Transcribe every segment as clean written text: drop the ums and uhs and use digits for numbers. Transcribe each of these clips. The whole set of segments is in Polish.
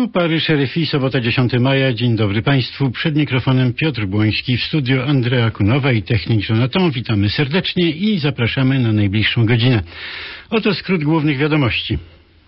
Tu Paryż, RFI, sobota 10 maja. Dzień dobry Państwu. Przed mikrofonem Piotr Błoński, w studio Andrea Kunowa i technik Jonathan. Witamy serdecznie i zapraszamy na najbliższą godzinę. Oto skrót głównych wiadomości.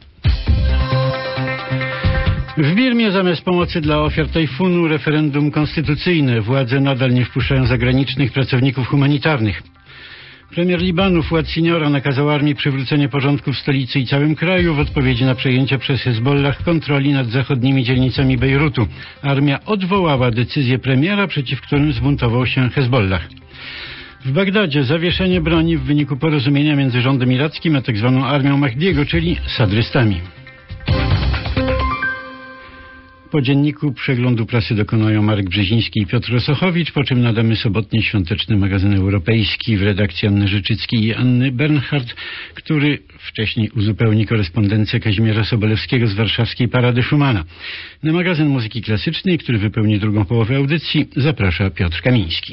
W Birmie zamiast pomocy dla ofiar tajfunu referendum konstytucyjne. Władze nadal nie wpuszczają zagranicznych pracowników humanitarnych. Premier Libanu Fuad Siniora nakazał armii przywrócenie porządku w stolicy i całym kraju w odpowiedzi na przejęcie przez Hezbollah kontroli nad zachodnimi dzielnicami Bejrutu. Armia odwołała decyzję premiera, przeciw którym zbuntował się Hezbollah. W Bagdadzie zawieszenie broni w wyniku porozumienia między rządem irackim a tzw. armią Mahdiego, czyli sadrystami. Po dzienniku przeglądu prasy dokonają Marek Brzeziński i Piotr Rosochowicz, po czym nadamy sobotni świąteczny magazyn europejski w redakcji Anny Życzyckiej i Anny Bernhardt, który wcześniej uzupełni korespondencję Kazimierza Sobolewskiego z warszawskiej Parady Schumana. Na magazyn muzyki klasycznej, który wypełni drugą połowę audycji, zaprasza Piotr Kamiński.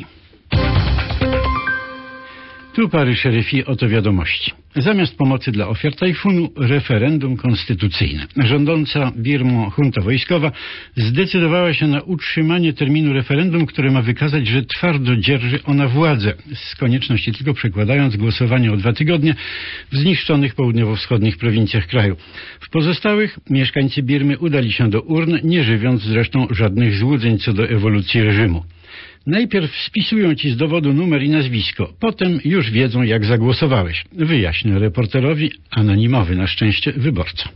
Tu Paryż, RFI, oto wiadomości. Zamiast pomocy dla ofiar tajfunu, referendum konstytucyjne. Rządząca Birmą junta wojskowa zdecydowała się na utrzymanie terminu referendum, które ma wykazać, że twardo dzierży ona władzę, z konieczności tylko przekładając głosowanie o 2 tygodnie w zniszczonych południowo-wschodnich prowincjach kraju. W pozostałych mieszkańcy Birmy udali się do urn, nie żywiąc zresztą żadnych złudzeń co do ewolucji reżimu. Najpierw spisują ci z dowodu numer i nazwisko, potem już wiedzą, jak zagłosowałeś. Wyjaśnia reporterowi anonimowy na szczęście wyborca.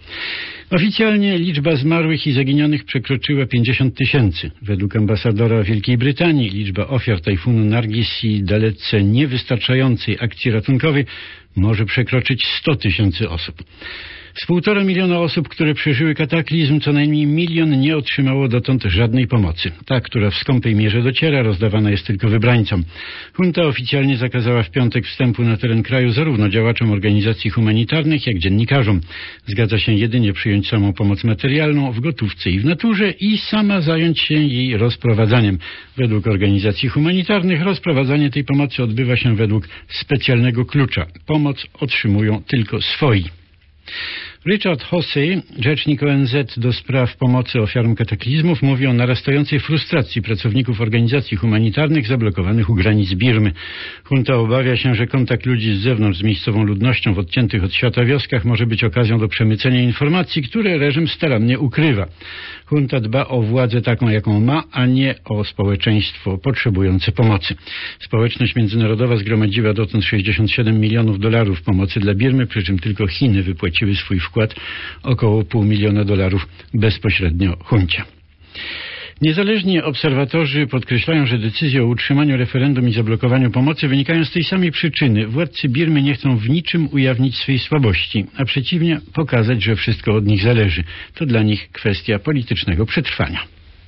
Oficjalnie liczba zmarłych i zaginionych przekroczyła 50 000. Według ambasadora Wielkiej Brytanii liczba ofiar tajfunu Nargis i dalece niewystarczającej akcji ratunkowej może przekroczyć 100 000 osób. Z 1,5 miliona osób, które przeżyły kataklizm, co najmniej 1 milion nie otrzymało dotąd żadnej pomocy. Ta, która w skąpej mierze dociera, rozdawana jest tylko wybrańcom. Junta oficjalnie zakazała w piątek wstępu na teren kraju zarówno działaczom organizacji humanitarnych, jak dziennikarzom. Zgadza się jedynie przyjąć samą pomoc materialną w gotówce i w naturze i sama zająć się jej rozprowadzaniem. Według organizacji humanitarnych rozprowadzanie tej pomocy odbywa się według specjalnego klucza. Pomoc otrzymują tylko swoi. Richard Hossey, rzecznik ONZ do spraw pomocy ofiarom kataklizmów, mówi o narastającej frustracji pracowników organizacji humanitarnych zablokowanych u granic Birmy. Junta obawia się, że kontakt ludzi z zewnątrz z miejscową ludnością w odciętych od świata wioskach może być okazją do przemycenia informacji, które reżim starannie ukrywa. Junta dba o władzę taką, jaką ma, a nie o społeczeństwo potrzebujące pomocy. Społeczność międzynarodowa zgromadziła dotąd $67 milionów pomocy dla Birmy, przy czym tylko Chiny wypłaciły swój wkład, około $500 miliona bezpośrednio juncie. Niezależni obserwatorzy podkreślają, że decyzje o utrzymaniu referendum i zablokowaniu pomocy wynikają z tej samej przyczyny. Władcy Birmy nie chcą w niczym ujawnić swej słabości, a przeciwnie pokazać, że wszystko od nich zależy. To dla nich kwestia politycznego przetrwania.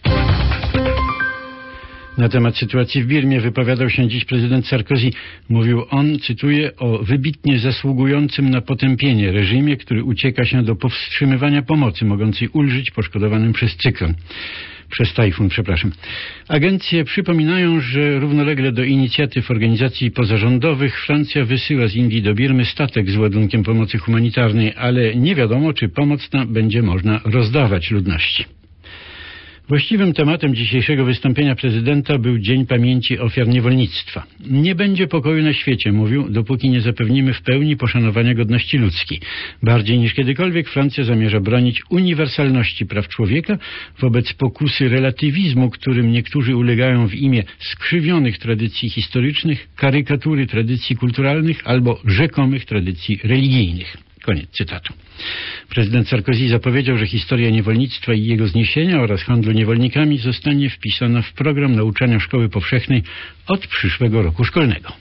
Na temat sytuacji w Birmie wypowiadał się dziś prezydent Sarkozy. Mówił on, cytuję, o wybitnie zasługującym na potępienie reżimie, który ucieka się do powstrzymywania pomocy mogącej ulżyć poszkodowanym przez tajfun. Agencje przypominają, że równolegle do inicjatyw organizacji pozarządowych Francja wysyła z Indii do Birmy statek z ładunkiem pomocy humanitarnej, ale nie wiadomo, czy pomoc ta będzie można rozdawać ludności. Właściwym tematem dzisiejszego wystąpienia prezydenta był Dzień Pamięci Ofiar Niewolnictwa. Nie będzie pokoju na świecie, mówił, dopóki nie zapewnimy w pełni poszanowania godności ludzkiej. Bardziej niż kiedykolwiek Francja zamierza bronić uniwersalności praw człowieka wobec pokusy relatywizmu, którym niektórzy ulegają w imię skrzywionych tradycji historycznych, karykatury tradycji kulturalnych albo rzekomych tradycji religijnych. Koniec cytatu. Prezydent Sarkozy zapowiedział, że historia niewolnictwa i jego zniesienia oraz handlu niewolnikami zostanie wpisana w program nauczania szkoły powszechnej od przyszłego roku szkolnego.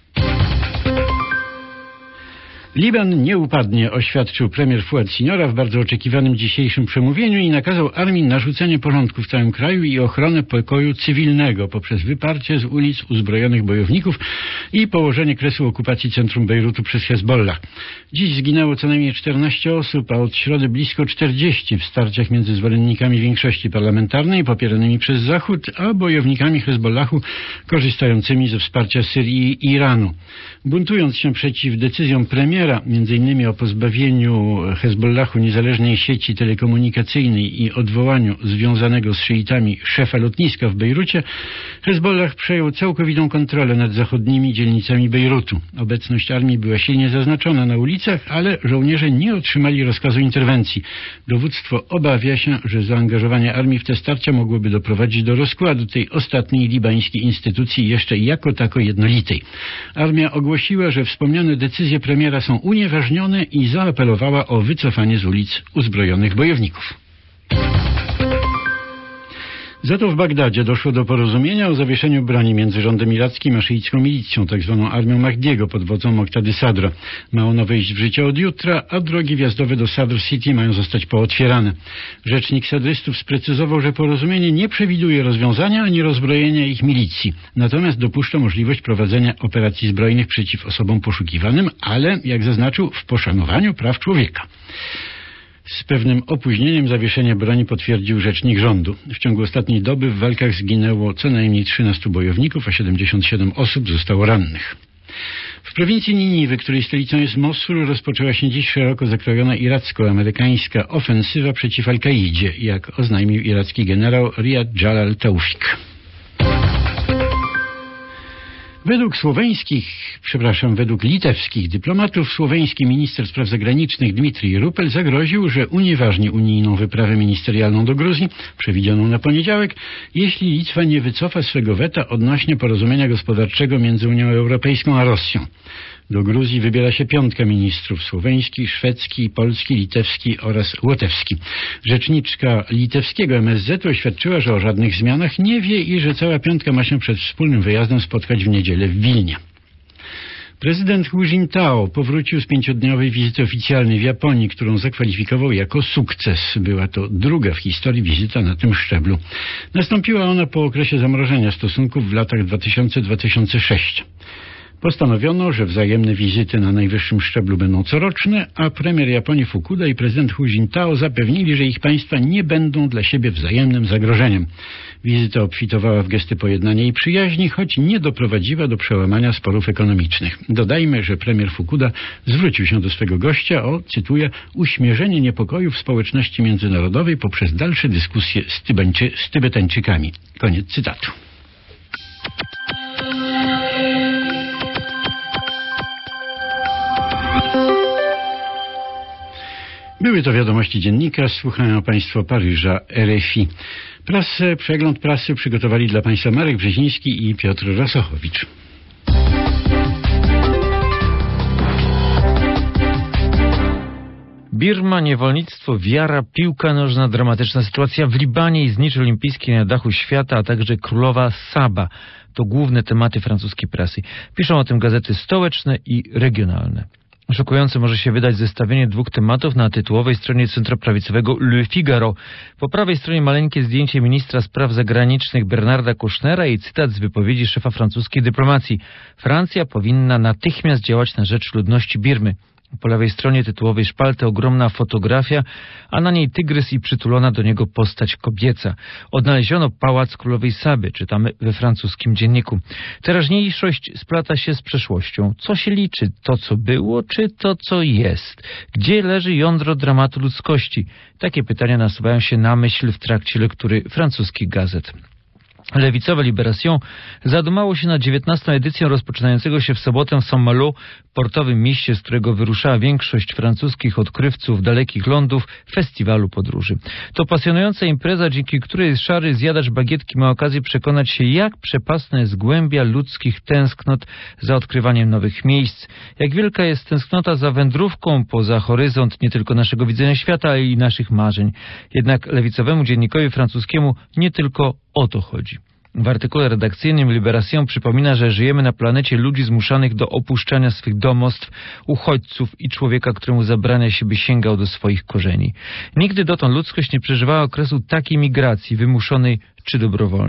Liban nie upadnie, oświadczył premier Fuad Siniora w bardzo oczekiwanym dzisiejszym przemówieniu i nakazał armii narzucenie porządku w całym kraju i ochronę pokoju cywilnego poprzez wyparcie z ulic uzbrojonych bojowników i położenie kresu okupacji centrum Bejrutu przez Hezbollah. Dziś zginęło co najmniej 14 osób, a od środy blisko 40 w starciach między zwolennikami większości parlamentarnej popieranymi przez Zachód, a bojownikami Hezbollahu korzystającymi ze wsparcia Syrii i Iranu. Buntując się przeciw decyzjom premiera, m.in. o pozbawieniu Hezbollahu niezależnej sieci telekomunikacyjnej i odwołaniu związanego z szyitami szefa lotniska w Bejrucie, Hezbollah przejął całkowitą kontrolę nad zachodnimi dzielnicami Bejrutu. Obecność armii była silnie zaznaczona na ulicach, ale żołnierze nie otrzymali rozkazu interwencji. Dowództwo obawia się, że zaangażowanie armii w te starcia mogłoby doprowadzić do rozkładu tej ostatniej libańskiej instytucji jeszcze jako tako jednolitej. Armia ogłosiła, że wspomniane decyzje premiera są unieważnione i zaapelowała o wycofanie z ulic uzbrojonych bojowników. Za to w Bagdadzie doszło do porozumienia o zawieszeniu broni między rządem irackim a szyicką milicją, tzw. armią Mahdiego pod wodzą Moqtady Sadra. Ma ono wejść w życie od jutra, a drogi wjazdowe do Sadr City mają zostać pootwierane. Rzecznik sadrystów sprecyzował, że porozumienie nie przewiduje rozwiązania ani rozbrojenia ich milicji. Natomiast dopuszcza możliwość prowadzenia operacji zbrojnych przeciw osobom poszukiwanym, ale, jak zaznaczył, w poszanowaniu praw człowieka. Z pewnym opóźnieniem zawieszenie broni potwierdził rzecznik rządu. W ciągu ostatniej doby w walkach zginęło co najmniej 13 bojowników, a 77 osób zostało rannych. W prowincji Niniwy, której stolicą jest Mosul, rozpoczęła się dziś szeroko zakrojona iracko-amerykańska ofensywa przeciw Al-Kaidzie, jak oznajmił iracki generał Riyad Jalal Taufik. Według litewskich dyplomatów słoweński minister spraw zagranicznych Dmitrij Rupel zagroził, że unieważni unijną wyprawę ministerialną do Gruzji, przewidzianą na poniedziałek, jeśli Litwa nie wycofa swego weta odnośnie porozumienia gospodarczego między Unią Europejską a Rosją. Do Gruzji wybiera się 5 ministrów: słoweński, szwedzki, polski, litewski oraz łotewski. Rzeczniczka litewskiego MSZ oświadczyła, że o żadnych zmianach nie wie i że cała 5 ma się przed wspólnym wyjazdem spotkać w niedzielę w Wilnie. Prezydent Hu Jintao powrócił z 5-dniowej wizyty oficjalnej w Japonii, którą zakwalifikował jako sukces. Była to druga w historii wizyta na tym szczeblu. Nastąpiła ona po okresie zamrożenia stosunków w latach 2000-2006. Postanowiono, że wzajemne wizyty na najwyższym szczeblu będą coroczne, a premier Japonii Fukuda i prezydent Hu Jintao zapewnili, że ich państwa nie będą dla siebie wzajemnym zagrożeniem. Wizyta obfitowała w gesty pojednania i przyjaźni, choć nie doprowadziła do przełamania sporów ekonomicznych. Dodajmy, że premier Fukuda zwrócił się do swego gościa o, cytuję, uśmierzenie niepokoju w społeczności międzynarodowej poprzez dalsze dyskusje z Tybetańczykami. Koniec cytatu. Były to wiadomości dziennika. Słuchają Państwo Paryża RFI. Przegląd prasy przygotowali dla Państwa Marek Brzeziński i Piotr Rosochowicz. Birma, niewolnictwo, wiara, piłka nożna, dramatyczna sytuacja w Libanie i znicz olimpijski na dachu świata, a także królowa Saba. To główne tematy francuskiej prasy. Piszą o tym gazety stołeczne i regionalne. Szokujące może się wydać zestawienie 2 tematów na tytułowej stronie centroprawicowego Le Figaro. Po prawej stronie maleńkie zdjęcie ministra spraw zagranicznych Bernarda Kouchnera i cytat z wypowiedzi szefa francuskiej dyplomacji. Francja powinna natychmiast działać na rzecz ludności Birmy. Po lewej stronie tytułowej szpalty ogromna fotografia, a na niej tygrys i przytulona do niego postać kobieca. Odnaleziono pałac królowej Saby, czytamy we francuskim dzienniku. Teraźniejszość splata się z przeszłością. Co się liczy? To, co było, czy to, co jest? Gdzie leży jądro dramatu ludzkości? Takie pytania nasuwają się na myśl w trakcie lektury francuskich gazet. Lewicowe Libération zadumało się na 19. edycję rozpoczynającego się w sobotę w Saint-Malo, portowym mieście, z którego wyruszała większość francuskich odkrywców dalekich lądów, festiwalu podróży. To pasjonująca impreza, dzięki której szary zjadacz bagietki ma okazję przekonać się, jak przepastna jest głębia ludzkich tęsknot za odkrywaniem nowych miejsc, jak wielka jest tęsknota za wędrówką poza horyzont nie tylko naszego widzenia świata, ale i naszych marzeń. Jednak lewicowemu dziennikowi francuskiemu nie tylko o to chodzi. W artykule redakcyjnym Libération przypomina, że żyjemy na planecie ludzi zmuszanych do opuszczania swych domostw, uchodźców i człowieka, któremu zabrania się, by sięgał do swoich korzeni. Nigdy dotąd ludzkość nie przeżywała okresu takiej migracji, wymuszonej czy dobrowolnej.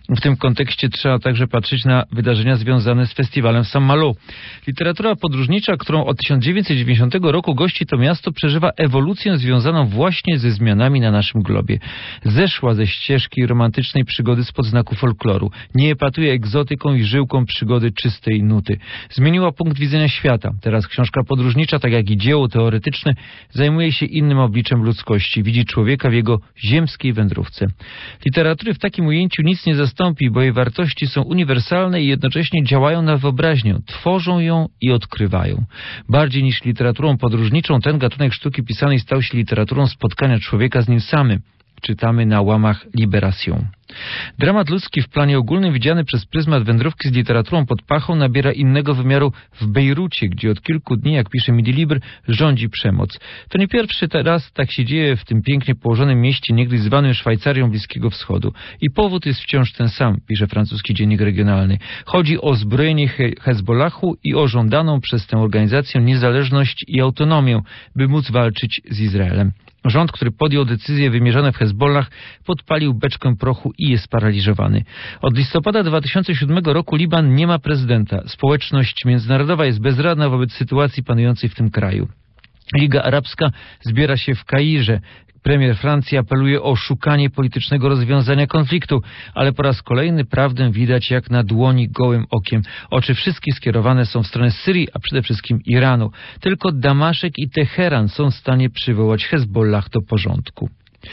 W tym kontekście trzeba także patrzeć na wydarzenia związane z festiwalem Saint-Malo. Literatura podróżnicza, którą od 1990 roku gości to miasto, przeżywa ewolucję związaną właśnie ze zmianami na naszym globie. Zeszła ze ścieżki romantycznej przygody spod znaku folkloru. Nie epatuje egzotyką i żyłką przygody czystej nuty. Zmieniła punkt widzenia świata. Teraz książka podróżnicza, tak jak i dzieło teoretyczne, zajmuje się innym obliczem ludzkości. Widzi człowieka w jego ziemskiej wędrówce. Literatury w takim ujęciu nic nie zastąpi, bo jej wartości są uniwersalne i jednocześnie działają na wyobraźnię, tworzą ją i odkrywają. Bardziej niż literaturą podróżniczą, ten gatunek sztuki pisanej stał się literaturą spotkania człowieka z nim samym. Czytamy na łamach Libération. Dramat ludzki w planie ogólnym widziany przez pryzmat wędrówki z literaturą pod pachą nabiera innego wymiaru w Bejrucie, gdzie od kilku dni, jak pisze Midi Libre, rządzi przemoc. To nie pierwszy raz tak się dzieje w tym pięknie położonym mieście, niegdyś zwanym Szwajcarią Bliskiego Wschodu. I powód jest wciąż ten sam, pisze francuski dziennik regionalny. Chodzi o zbrojenie Hezbollahu i o żądaną przez tę organizację niezależność i autonomię, by móc walczyć z Izraelem. Rząd, który podjął decyzje wymierzone w Hezbollah, podpalił beczkę prochu i jest sparaliżowany. Od listopada 2007 roku Liban nie ma prezydenta. Społeczność międzynarodowa jest bezradna wobec sytuacji panującej w tym kraju. Liga Arabska zbiera się w Kairze. Premier Francji apeluje o szukanie politycznego rozwiązania konfliktu, ale po raz kolejny prawdę widać jak na dłoni gołym okiem. Oczy wszystkie skierowane są w stronę Syrii, a przede wszystkim Iranu. Tylko Damaszek i Teheran są w stanie przywołać Hezbollah do porządku.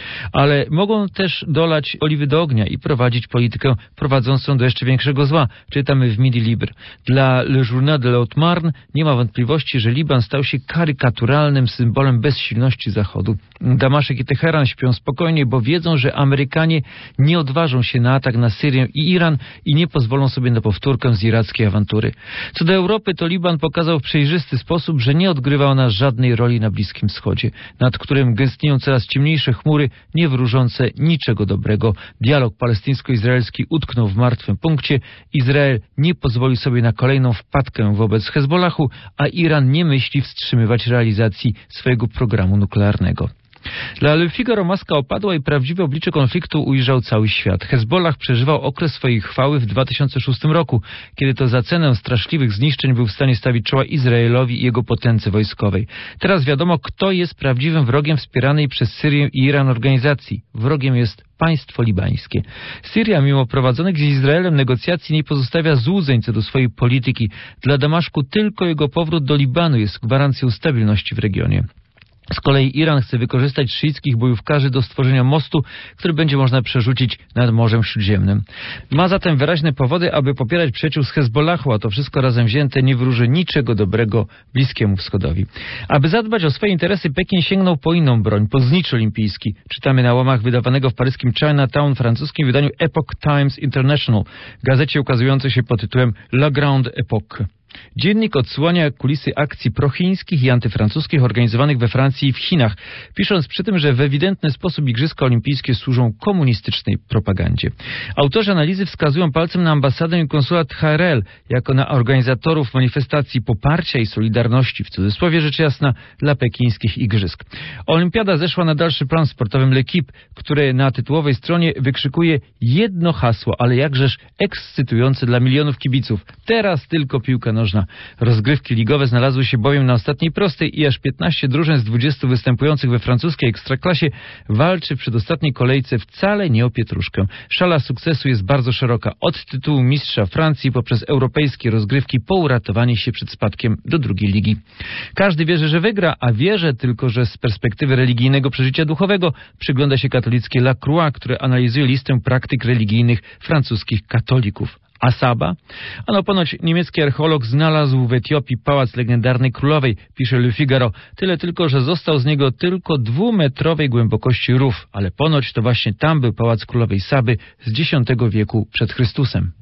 Ale mogą też dolać oliwy do ognia i prowadzić politykę prowadzącą do jeszcze większego zła. Czytamy w Midi Libre. Dla Le Journal de l'Haute-Marne nie ma wątpliwości, że Liban stał się karykaturalnym symbolem bezsilności Zachodu. Damaszek i Teheran śpią spokojnie, bo wiedzą, że Amerykanie nie odważą się na atak na Syrię i Iran i nie pozwolą sobie na powtórkę z irackiej awantury. Co do Europy, to Liban pokazał w przejrzysty sposób, że nie odgrywa ona żadnej roli na Bliskim Wschodzie, nad którym gęstnieją coraz ciemniejsze chmury, nie wróżące niczego dobrego. Dialog palestyńsko-izraelski utknął w martwym punkcie. Izrael nie pozwoli sobie na kolejną wpadkę wobec Hezbollahu, a Iran nie myśli wstrzymywać realizacji swojego programu nuklearnego. Dla Le Figaro maska opadła i prawdziwe oblicze konfliktu ujrzał cały świat. Hezbollah przeżywał okres swojej chwały w 2006 roku, kiedy to za cenę straszliwych zniszczeń był w stanie stawić czoła Izraelowi i jego potędze wojskowej. Teraz wiadomo, kto jest prawdziwym wrogiem wspieranej przez Syrię i Iran organizacji. Wrogiem jest państwo libańskie. Syria, mimo prowadzonych z Izraelem negocjacji, nie pozostawia złudzeń co do swojej polityki. Dla Damaszku tylko jego powrót do Libanu jest gwarancją stabilności w regionie. Z kolei Iran chce wykorzystać szyickich bojówkarzy do stworzenia mostu, który będzie można przerzucić nad Morzem Śródziemnym. Ma zatem wyraźne powody, aby popierać przyjaciół z Hezbollahu, a to wszystko razem wzięte nie wróży niczego dobrego Bliskiemu Wschodowi. Aby zadbać o swoje interesy, Pekin sięgnął po inną broń, po znicz olimpijski. Czytamy na łamach wydawanego w paryskim Chinatown francuskim wydaniu Epoch Times International, gazecie ukazującej się pod tytułem La Grande Époque. Dziennik odsłania kulisy akcji prochińskich i antyfrancuskich organizowanych we Francji i w Chinach, pisząc przy tym, że w ewidentny sposób Igrzyska Olimpijskie służą komunistycznej propagandzie. Autorzy analizy wskazują palcem na ambasadę i konsulat HRL jako na organizatorów manifestacji poparcia i solidarności, w cudzysłowie rzecz jasna, dla pekińskich Igrzysk. Olimpiada zeszła na dalszy plan w sportowym L'Équipe, które na tytułowej stronie wykrzykuje jedno hasło, ale jakżeż ekscytujące dla milionów kibiców. Teraz tylko piłka nożna. Rozgrywki ligowe znalazły się bowiem na ostatniej prostej i aż 15 drużyn z 20 występujących we francuskiej ekstraklasie walczy w przedostatniej kolejce wcale nie o pietruszkę. Szala sukcesu jest bardzo szeroka. Od tytułu mistrza Francji poprzez europejskie rozgrywki po uratowanie się przed spadkiem do drugiej ligi. Każdy wierzy, że wygra, a wierzę tylko, że z perspektywy religijnego przeżycia duchowego przygląda się katolickie La Croix, które analizuje listę praktyk religijnych francuskich katolików. A Saba? Ano ponoć niemiecki archeolog znalazł w Etiopii pałac legendarnej królowej, pisze Le Figaro. Tyle tylko, że został z niego tylko 2-metrowej głębokości rów, ale ponoć to właśnie tam był pałac królowej Saby z X wieku przed Chrystusem.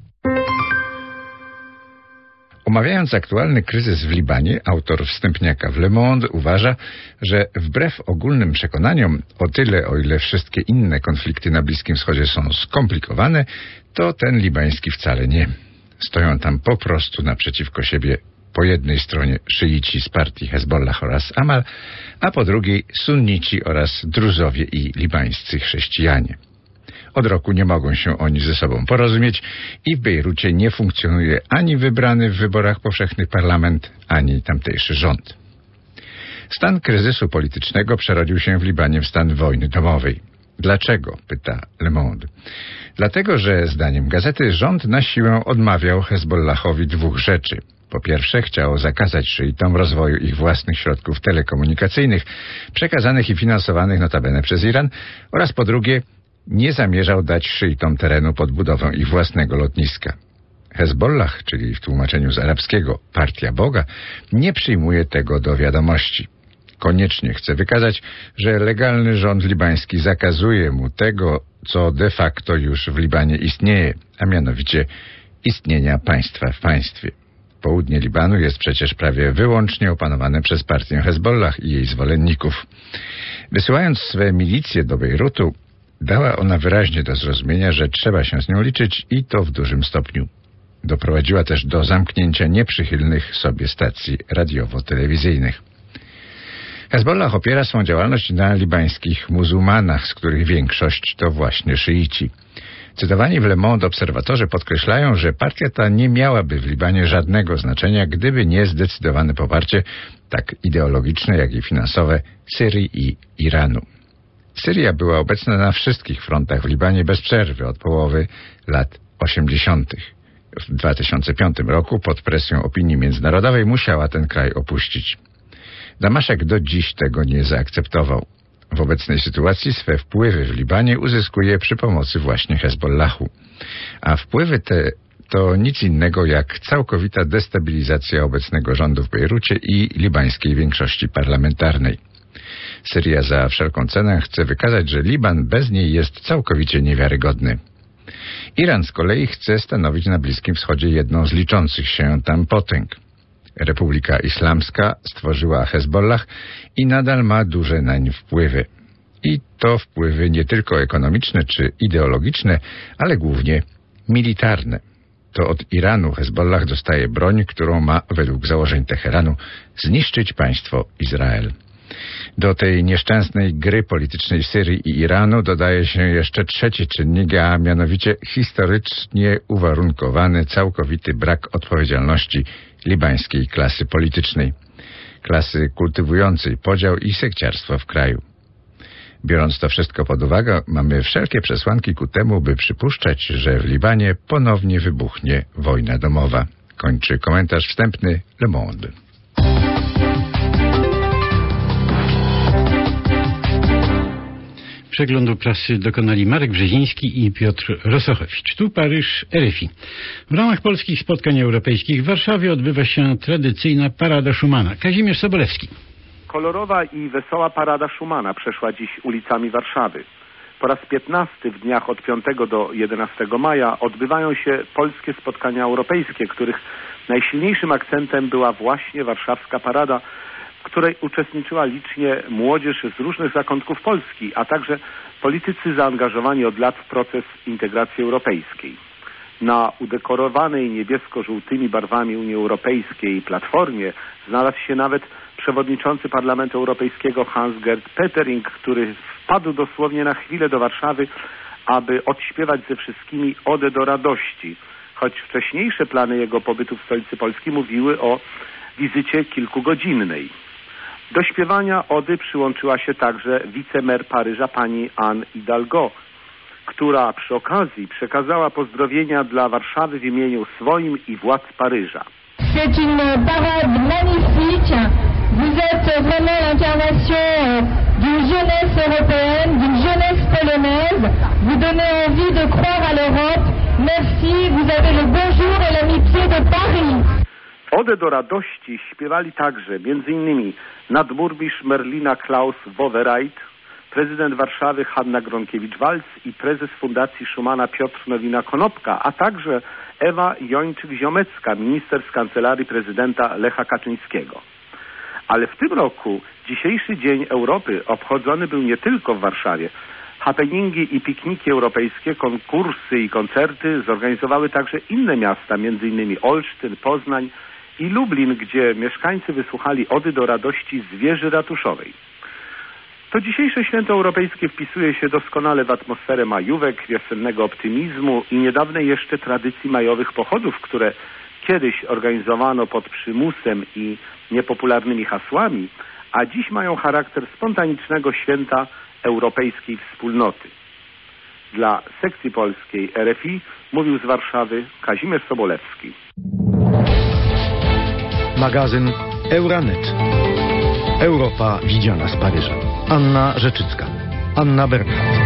Omawiając aktualny kryzys w Libanie, autor wstępniaka w Le Monde uważa, że wbrew ogólnym przekonaniom, o tyle o ile wszystkie inne konflikty na Bliskim Wschodzie są skomplikowane, to ten libański wcale nie. Stoją tam po prostu naprzeciwko siebie po jednej stronie szyici z partii Hezbollah oraz Amal, a po drugiej sunnici oraz druzowie i libańscy chrześcijanie. Od roku nie mogą się oni ze sobą porozumieć i w Bejrucie nie funkcjonuje ani wybrany w wyborach powszechnych parlament, ani tamtejszy rząd. Stan kryzysu politycznego przerodził się w Libanie w stan wojny domowej. Dlaczego? Pyta Le Monde. Dlatego, że zdaniem gazety rząd na siłę odmawiał Hezbollahowi dwóch rzeczy. Po pierwsze, chciał zakazać szyitom rozwoju ich własnych środków telekomunikacyjnych, przekazanych i finansowanych notabene przez Iran, oraz po drugie, nie zamierzał dać szyitom terenu pod budowę ich własnego lotniska. Hezbollah, czyli w tłumaczeniu z arabskiego Partia Boga, nie przyjmuje tego do wiadomości. Koniecznie chce wykazać, że legalny rząd libański zakazuje mu tego, co de facto już w Libanie istnieje, a mianowicie istnienia państwa w państwie. Południe Libanu jest przecież prawie wyłącznie opanowane przez partię Hezbollah i jej zwolenników. Wysyłając swe milicje do Bejrutu, dała ona wyraźnie do zrozumienia, że trzeba się z nią liczyć i to w dużym stopniu. Doprowadziła też do zamknięcia nieprzychylnych sobie stacji radiowo-telewizyjnych. Hezbollah opiera swą działalność na libańskich muzułmanach, z których większość to właśnie szyici. Cytowani w Le Monde obserwatorzy podkreślają, że partia ta nie miałaby w Libanie żadnego znaczenia, gdyby nie zdecydowane poparcie, tak ideologiczne, jak i finansowe, Syrii i Iranu. Syria była obecna na wszystkich frontach w Libanie bez przerwy od połowy lat 80. W 2005 roku pod presją opinii międzynarodowej musiała ten kraj opuścić. Damaszek do dziś tego nie zaakceptował. W obecnej sytuacji swe wpływy w Libanie uzyskuje przy pomocy właśnie Hezbollahu. A wpływy te to nic innego jak całkowita destabilizacja obecnego rządu w Bejrucie i libańskiej większości parlamentarnej. Syria za wszelką cenę chce wykazać, że Liban bez niej jest całkowicie niewiarygodny. Iran z kolei chce stanowić na Bliskim Wschodzie jedną z liczących się tam potęg. Republika Islamska stworzyła Hezbollah i nadal ma duże nań wpływy. I to wpływy nie tylko ekonomiczne czy ideologiczne, ale głównie militarne. To od Iranu Hezbollah dostaje broń, którą ma według założeń Teheranu zniszczyć państwo Izrael. Do tej nieszczęsnej gry politycznej Syrii i Iranu dodaje się jeszcze trzeci czynnik, a mianowicie historycznie uwarunkowany całkowity brak odpowiedzialności libańskiej klasy politycznej, klasy kultywującej podział i sekciarstwo w kraju. Biorąc to wszystko pod uwagę, mamy wszelkie przesłanki ku temu, by przypuszczać, że w Libanie ponownie wybuchnie wojna domowa. Kończy komentarz wstępny Le Monde. Przeglądu prasy dokonali Marek Brzeziński i Piotr Rosochowicz. Tu Paryż, RFI. W ramach polskich spotkań europejskich w Warszawie odbywa się tradycyjna parada Schumana. Kazimierz Sobolewski. Kolorowa i wesoła parada Schumana przeszła dziś ulicami Warszawy. Po raz 15 w dniach od 5 do 11 maja odbywają się polskie spotkania europejskie, których najsilniejszym akcentem była właśnie warszawska parada, w której uczestniczyła licznie młodzież z różnych zakątków Polski, a także politycy zaangażowani od lat w proces integracji europejskiej. Na udekorowanej niebiesko-żółtymi barwami Unii Europejskiej platformie znalazł się nawet przewodniczący Parlamentu Europejskiego Hans-Gert Pöttering, który wpadł dosłownie na chwilę do Warszawy, aby odśpiewać ze wszystkimi Odę do radości, choć wcześniejsze plany jego pobytu w stolicy Polski mówiły o wizycie kilkugodzinnej. Do śpiewania Ody przyłączyła się także wicemer Paryża pani Anne Hidalgo, która przy okazji przekazała pozdrowienia dla Warszawy w imieniu swoim i władz Paryża. C'est une parade magnifique. Vous êtes vraiment l'incarnation d'une jeunesse européenne, d'une jeunesse polonaise. Vous donnez envie de croire à l'Europe. Merci, vous avez le bonjour et l'amitié de Paris. Odę do radości śpiewali także m.in. nadburmistrz Merlina Klaus Wowereit, prezydent Warszawy Hanna Gronkiewicz-Waltz i prezes Fundacji Schumana Piotr Nowina-Konopka, a także Ewa Jończyk-Ziomecka, minister z kancelarii prezydenta Lecha Kaczyńskiego. Ale w tym roku dzisiejszy Dzień Europy obchodzony był nie tylko w Warszawie. Happeningi i pikniki europejskie, konkursy i koncerty zorganizowały także inne miasta, m.in. Olsztyn, Poznań i Lublin, gdzie mieszkańcy wysłuchali Ody do radości z wieży ratuszowej. To dzisiejsze święto europejskie wpisuje się doskonale w atmosferę majówek, wiosennego optymizmu i niedawnej jeszcze tradycji majowych pochodów, które kiedyś organizowano pod przymusem i niepopularnymi hasłami, a dziś mają charakter spontanicznego święta europejskiej wspólnoty. Dla sekcji polskiej RFI mówił z Warszawy Kazimierz Sobolewski. Magazyn Euranet. Europa widziana z Paryża. Anna Rzeczycka. Anna Bernhardt.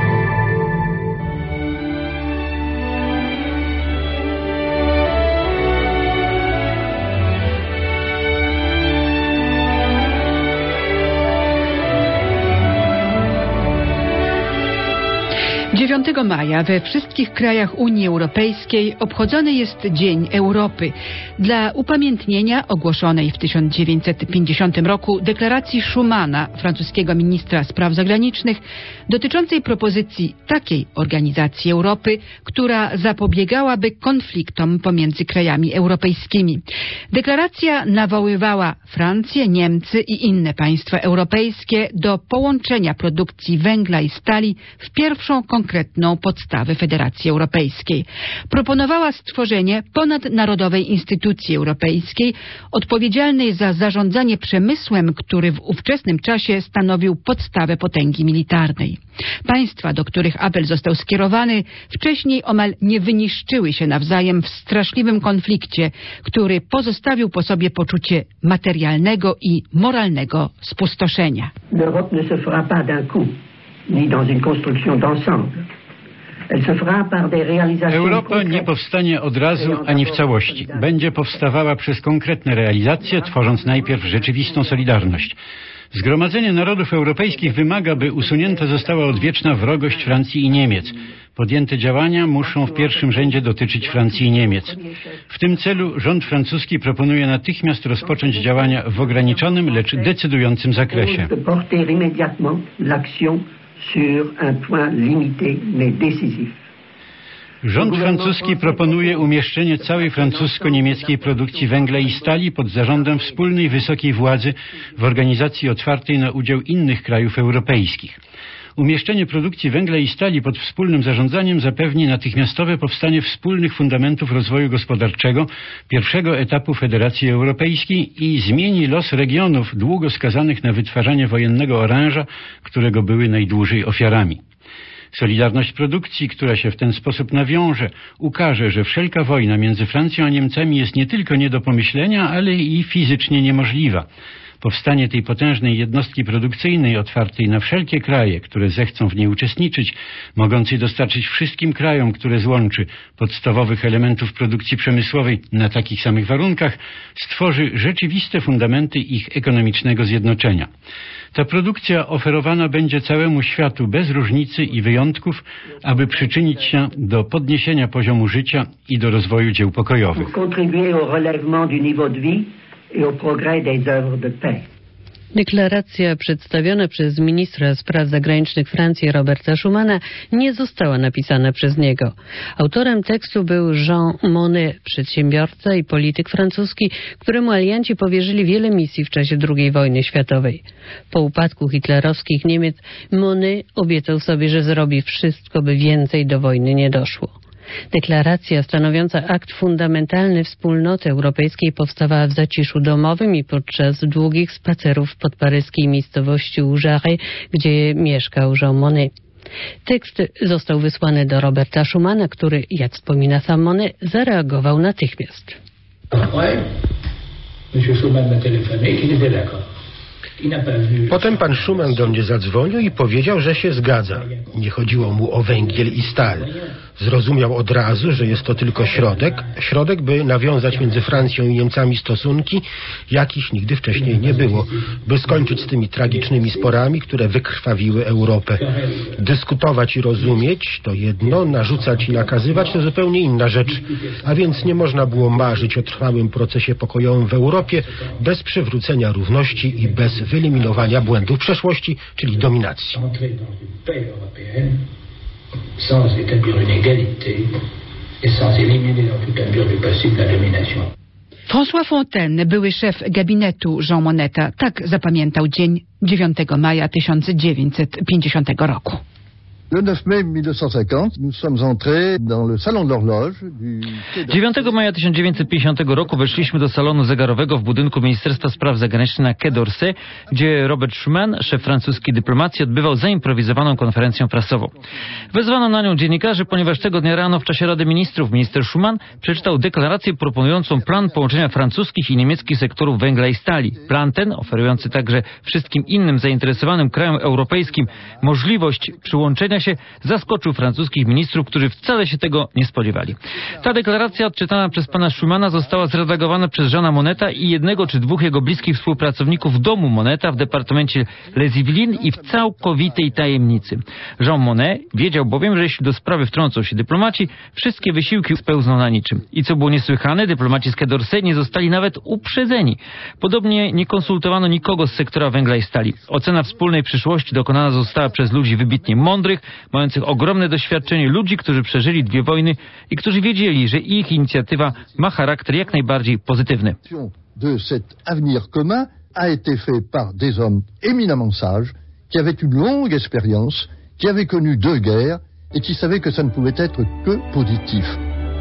Dziewiątego maja we wszystkich krajach Unii Europejskiej obchodzony jest Dzień Europy. Dla upamiętnienia ogłoszonej w 1950 roku deklaracji Schumana, francuskiego ministra spraw zagranicznych, dotyczącej propozycji takiej organizacji Europy, która zapobiegałaby konfliktom pomiędzy krajami europejskimi. Deklaracja nawoływała Francję, Niemcy i inne państwa europejskie do połączenia produkcji węgla i stali w pierwszą konkretną podstawę Federacji Europejskiej. Proponowała stworzenie ponadnarodowej instytucji europejskiej odpowiedzialnej za zarządzanie przemysłem, który w ówczesnym czasie stanowił podstawę potęgi militarnej. Państwa, do których apel został skierowany, wcześniej omal nie wyniszczyły się nawzajem w straszliwym konflikcie, który pozostawił po sobie poczucie materialnego i moralnego spustoszenia. L'Europe ne se fera pas d'un coup, ni dans une construction d'ensemble. Europa nie powstanie od razu ani w całości. Będzie powstawała przez konkretne realizacje, tworząc najpierw rzeczywistą solidarność. Zgromadzenie Narodów Europejskich wymaga, by usunięta została odwieczna wrogość Francji i Niemiec. Podjęte działania muszą w pierwszym rzędzie dotyczyć Francji i Niemiec. W tym celu rząd francuski proponuje natychmiast rozpocząć działania w ograniczonym, lecz decydującym zakresie. Rząd francuski proponuje umieszczenie całej francusko-niemieckiej produkcji węgla i stali pod zarządem wspólnej wysokiej władzy w organizacji otwartej na udział innych krajów europejskich. Umieszczenie produkcji węgla i stali pod wspólnym zarządzaniem zapewni natychmiastowe powstanie wspólnych fundamentów rozwoju gospodarczego pierwszego etapu Federacji Europejskiej i zmieni los regionów długo skazanych na wytwarzanie wojennego oręża, którego były najdłużej ofiarami. Solidarność produkcji, która się w ten sposób nawiąże, ukaże, że wszelka wojna między Francją a Niemcami jest nie tylko nie do pomyślenia, ale i fizycznie niemożliwa. Powstanie tej potężnej jednostki produkcyjnej otwartej na wszelkie kraje, które zechcą w niej uczestniczyć, mogącej dostarczyć wszystkim krajom, które złączy, podstawowych elementów produkcji przemysłowej na takich samych warunkach, stworzy rzeczywiste fundamenty ich ekonomicznego zjednoczenia. Ta produkcja oferowana będzie całemu światu bez różnicy i wyjątków, aby przyczynić się do podniesienia poziomu życia i do rozwoju dzieł pokojowych. Deklaracja przedstawiona przez ministra spraw zagranicznych Francji Roberta Schumana nie została napisana przez niego. Autorem tekstu był Jean Monnet, przedsiębiorca i polityk francuski, któremu alianci powierzyli wiele misji w czasie II wojny światowej. Po upadku hitlerowskich Niemiec Monnet obiecał sobie, że zrobi wszystko, by więcej do wojny nie doszło. Deklaracja stanowiąca akt fundamentalny wspólnoty europejskiej powstawała w zaciszu domowym i podczas długich spacerów w podparyskiej miejscowości Jarret, gdzie mieszkał Jean Monnet. Tekst został wysłany do Roberta Schumana, który, jak wspomina sam Monnet, zareagował natychmiast. Potem pan Schuman do mnie zadzwonił i powiedział, że się zgadza. Nie chodziło mu o węgiel i stal. Zrozumiał od razu, że jest to tylko środek, by nawiązać między Francją i Niemcami stosunki, jakich nigdy wcześniej nie było, by skończyć z tymi tragicznymi sporami, które wykrwawiły Europę. Dyskutować i rozumieć to jedno, narzucać i nakazywać to zupełnie inna rzecz, a więc nie można było marzyć o trwałym procesie pokojowym w Europie bez przywrócenia równości i bez wyeliminowania błędów przeszłości, czyli dominacji. Sans établir une égalité et sans éliminer dans toute mesure du possible la domination. François Fontaine, były szef gabinetu Jean Monneta, tak zapamiętał dzień 9 maja 1950 roku. Le 9 mai 1950, nous sommes entrés dans le salon de l'horloge du... 9 maja 1950 roku weszliśmy do salonu zegarowego w budynku Ministerstwa Spraw Zagranicznych na Quai d'Orsay, gdzie Robert Schuman, szef francuskiej dyplomacji, odbywał zaimprowizowaną konferencję prasową. Wezwano na nią dziennikarzy, ponieważ tego dnia rano w czasie Rady Ministrów minister Schuman przeczytał deklarację proponującą plan połączenia francuskich i niemieckich sektorów węgla i stali. Plan ten, oferujący także wszystkim innym zainteresowanym krajom europejskim możliwość przyłączenia się, zaskoczył francuskich ministrów, którzy wcale się tego nie spodziewali. Ta deklaracja odczytana przez pana Schumana została zredagowana przez Jeana Monneta i jednego czy dwóch jego bliskich współpracowników w domu Monneta w departamencie Les Yvelines i w całkowitej tajemnicy. Jean Monnet wiedział bowiem, że jeśli do sprawy wtrącą się dyplomaci, wszystkie wysiłki spełzną na niczym. I co było niesłychane, dyplomaci z Quai d'Orsay nie zostali nawet uprzedzeni. Podobnie nie konsultowano nikogo z sektora węgla i stali. Ocena wspólnej przyszłości dokonana została przez ludzi wybitnie mądrych, mających ogromne doświadczenie, ludzi, którzy przeżyli 2 wojny i którzy wiedzieli, że ich inicjatywa ma charakter jak najbardziej pozytywny. De cet avenir commun a été fait par des hommes éminemment sages, qui avaient une longue expérience, qui avaient connu 2 guerres et qui savaient que ça ne pouvait être que positif.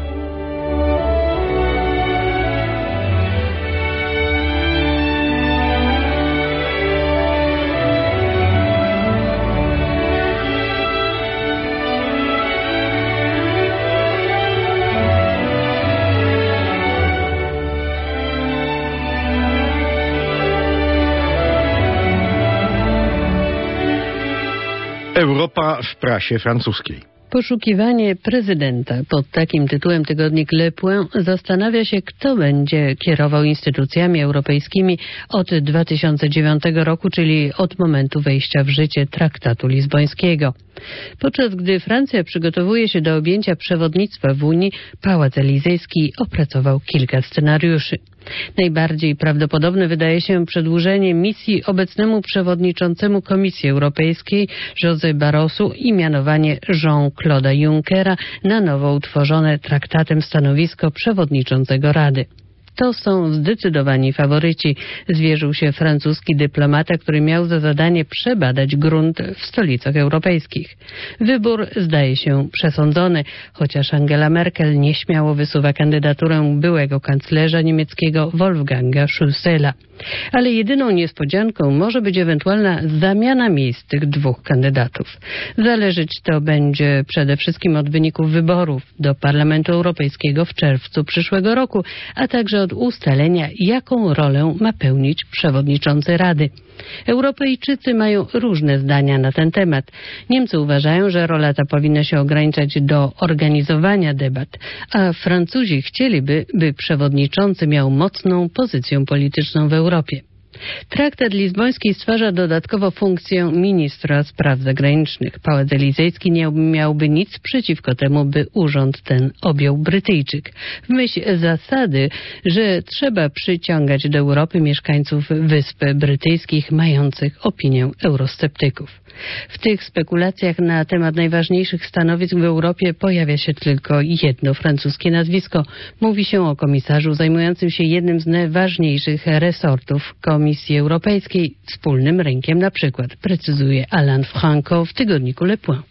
Europa w prasie francuskiej. Poszukiwanie prezydenta. Pod takim tytułem tygodnik Le Point zastanawia się, kto będzie kierował instytucjami europejskimi od 2009 roku, czyli od momentu wejścia w życie traktatu lizbońskiego. Podczas gdy Francja przygotowuje się do objęcia przewodnictwa w Unii, Pałac Elizejski opracował kilka scenariuszy. Najbardziej prawdopodobne wydaje się przedłużenie misji obecnemu przewodniczącemu Komisji Europejskiej José Barrosu i mianowanie Jean-Claude'a Junckera na nowo utworzone traktatem stanowisko przewodniczącego Rady. To są zdecydowani faworyci, zwierzył się francuski dyplomata, który miał za zadanie przebadać grunt w stolicach europejskich. Wybór zdaje się przesądzony, chociaż Angela Merkel nieśmiało wysuwa kandydaturę byłego kanclerza niemieckiego Wolfganga Schüssela. Ale jedyną niespodzianką może być ewentualna zamiana miejsc tych 2 kandydatów. Zależeć to będzie przede wszystkim od wyników wyborów do Parlamentu Europejskiego w czerwcu przyszłego roku, a także od ustalenia, jaką rolę ma pełnić przewodniczący Rady. Europejczycy mają różne zdania na ten temat. Niemcy uważają, że rola ta powinna się ograniczać do organizowania debat, a Francuzi chcieliby, by przewodniczący miał mocną pozycję polityczną w Europie. Traktat lizboński stwarza dodatkowo funkcję ministra spraw zagranicznych. Pałac Elizejski nie miałby nic przeciwko temu, by urząd ten objął Brytyjczyk. W myśl zasady, że trzeba przyciągać do Europy mieszkańców Wysp Brytyjskich mających opinię eurosceptyków. W tych spekulacjach na temat najważniejszych stanowisk w Europie pojawia się tylko jedno francuskie nazwisko. Mówi się o komisarzu zajmującym się jednym z najważniejszych resortów Komisji Europejskiej, wspólnym rynkiem na przykład, precyzuje Alain Franco w tygodniku Le Point.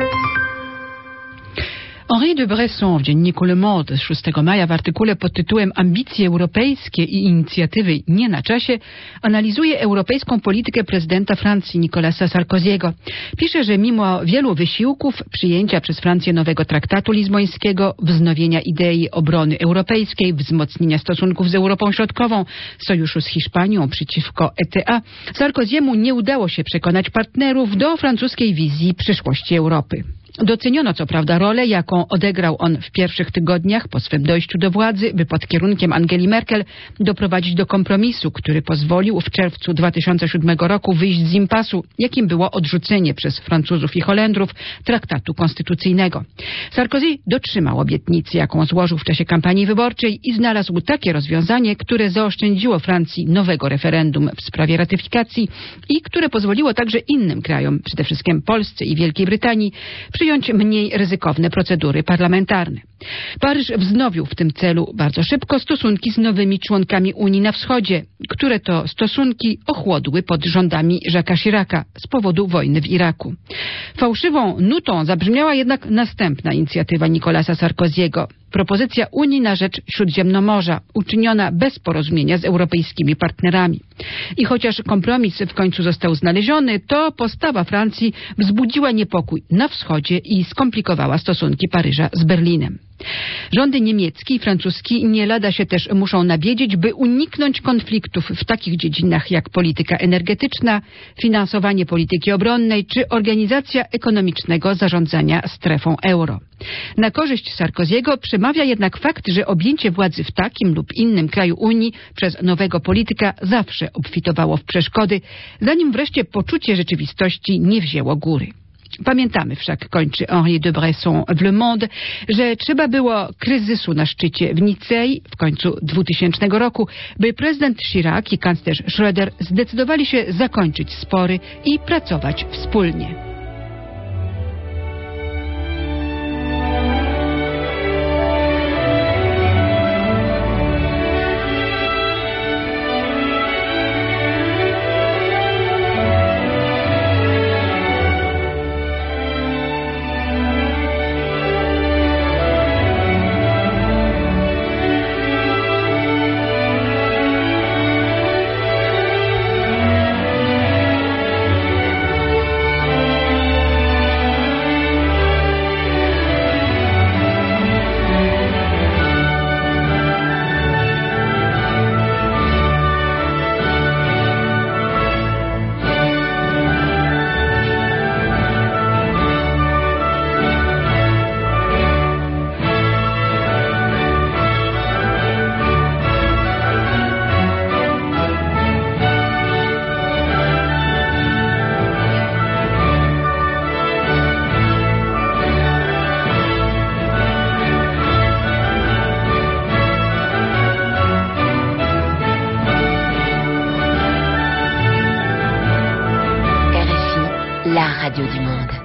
Henri de Bresson w dzienniku Le Monde z 6 maja w artykule pod tytułem Ambicje europejskie i inicjatywy nie na czasie analizuje europejską politykę prezydenta Francji Nicolasa Sarkozy'ego. Pisze, że mimo wielu wysiłków przyjęcia przez Francję nowego traktatu lizbońskiego, wznowienia idei obrony europejskiej, wzmocnienia stosunków z Europą Środkową, sojuszu z Hiszpanią przeciwko ETA, Sarkozy'emu nie udało się przekonać partnerów do francuskiej wizji przyszłości Europy. Doceniono co prawda rolę, jaką odegrał on w pierwszych tygodniach po swym dojściu do władzy, by pod kierunkiem Angeli Merkel doprowadzić do kompromisu, który pozwolił w czerwcu 2007 roku wyjść z impasu, jakim było odrzucenie przez Francuzów i Holendrów traktatu konstytucyjnego. Sarkozy dotrzymał obietnicy, jaką złożył w czasie kampanii wyborczej i znalazł takie rozwiązanie, które zaoszczędziło Francji nowego referendum w sprawie ratyfikacji i które pozwoliło także innym krajom, przede wszystkim Polsce i Wielkiej Brytanii, przyjąć mniej ryzykowne procedury parlamentarne. Paryż wznowił w tym celu bardzo szybko stosunki z nowymi członkami Unii na wschodzie, które to stosunki ochłodły pod rządami Jacques'a Chiraca z powodu wojny w Iraku. Fałszywą nutą zabrzmiała jednak następna inicjatywa Nicolasa Sarkozy'ego. Propozycja Unii na rzecz Śródziemnomorza, uczyniona bez porozumienia z europejskimi partnerami. I chociaż kompromis w końcu został znaleziony, to postawa Francji wzbudziła niepokój na wschodzie i skomplikowała stosunki Paryża z Berlinem. Rządy niemiecki i francuski nie lada się też muszą nawiedzić, by uniknąć konfliktów w takich dziedzinach jak polityka energetyczna, finansowanie polityki obronnej czy organizacja ekonomicznego zarządzania strefą euro. Na korzyść Sarkozy'ego przemawia jednak fakt, że objęcie władzy w takim lub innym kraju Unii przez nowego polityka zawsze obfitowało w przeszkody, zanim wreszcie poczucie rzeczywistości nie wzięło góry. Pamiętamy wszak, kończy Henri de Bresson w Le Monde, że trzeba było kryzysu na szczycie w Nicei w końcu 2000 roku, by prezydent Chirac i kanclerz Schröder zdecydowali się zakończyć spory i pracować wspólnie. La radio du monde.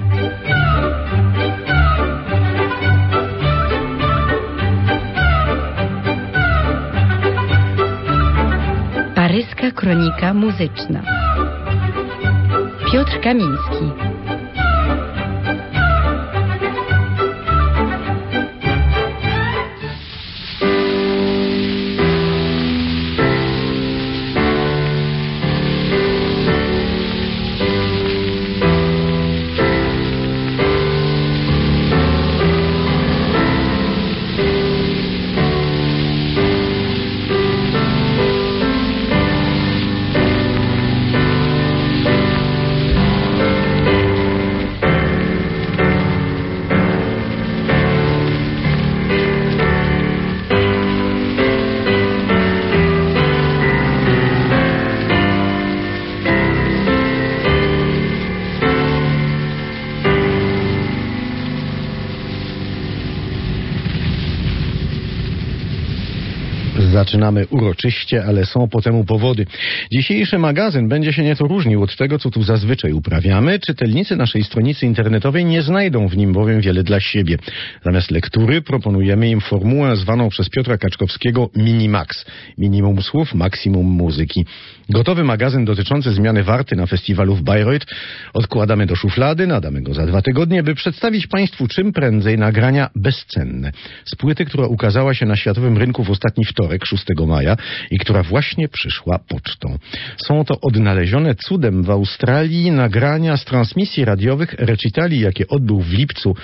Paryska kronika muzyczna. Piotr Kamiński. Zaczynamy uroczyście, ale są po temu powody. Dzisiejszy magazyn będzie się nieco różnił od tego, co tu zazwyczaj uprawiamy. Czytelnicy naszej stronicy internetowej nie znajdą w nim bowiem wiele dla siebie. Zamiast lektury proponujemy im formułę zwaną przez Piotra Kaczkowskiego Minimax. Minimum słów, maksimum muzyki. Gotowy magazyn dotyczący zmiany warty na festiwalu w Bayreuth odkładamy do szuflady, nadamy go za 2 tygodnie, by przedstawić Państwu czym prędzej nagrania bezcenne. Z płyty, która ukazała się na światowym rynku w ostatni wtorek, 6 maja i która właśnie przyszła pocztą. Są to odnalezione cudem w Australii nagrania z transmisji radiowych recitali, jakie odbył w lipcu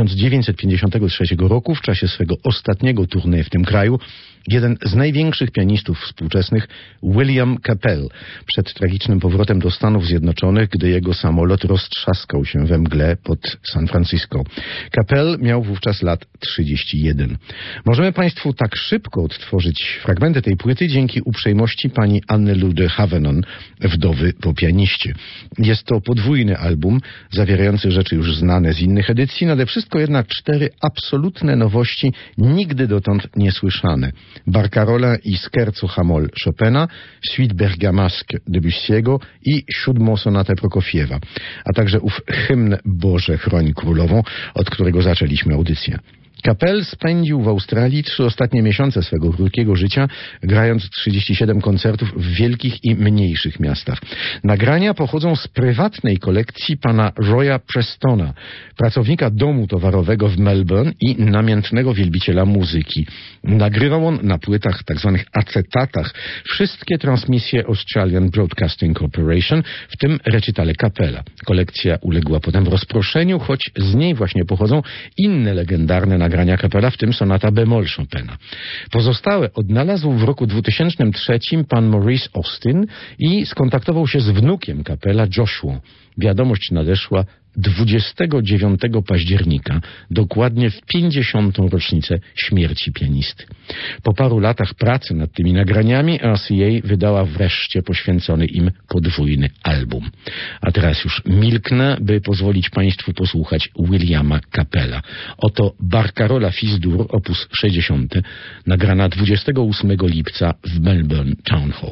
1953 roku w czasie swego ostatniego tournée w tym kraju jeden z największych pianistów współczesnych, William Capell, przed tragicznym powrotem do Stanów Zjednoczonych, gdy jego samolot roztrzaskał się we mgle pod San Francisco. Capell miał wówczas lat 31. Możemy Państwu tak szybko odtworzyć fragmenty tej płyty dzięki uprzejmości pani Anne-Lou de Havenon, wdowy po pianiście. Jest to podwójny album, zawierający rzeczy już znane z innych edycji, nade wszystko jednak 4 absolutne nowości, nigdy dotąd niesłyszane. Barcarola i Scherzo Hamol Chopina, Suite Bergamasque Debussy'ego i 7. sonatę Prokofiewa, a także ów hymn Boże chroń królową, od którego zaczęliśmy audycję. Capel spędził w Australii 3 ostatnie miesiące swego krótkiego życia, grając 37 koncertów w wielkich i mniejszych miastach. Nagrania pochodzą z prywatnej kolekcji pana Roya Prestona, pracownika domu towarowego w Melbourne i namiętnego wielbiciela muzyki. Nagrywał on na płytach, tzw. acetatach, wszystkie transmisje Australian Broadcasting Corporation, w tym recitale Capela. Kolekcja uległa potem rozproszeniu, choć z niej właśnie pochodzą inne legendarne nagrania Capela, w tym sonata bemol Chopina. Pozostałe odnalazł w roku 2003 pan Maurice Austin i skontaktował się z wnukiem Capela, Joshua. Wiadomość nadeszła 29 października, dokładnie w 50. rocznicę śmierci pianisty. Po paru latach pracy nad tymi nagraniami RCA wydała wreszcie poświęcony im podwójny album. A teraz już milknę, by pozwolić Państwu posłuchać Williama Capela. Oto Barcarola Fils d'Ur, op. 60, nagrana 28 lipca w Melbourne Town Hall.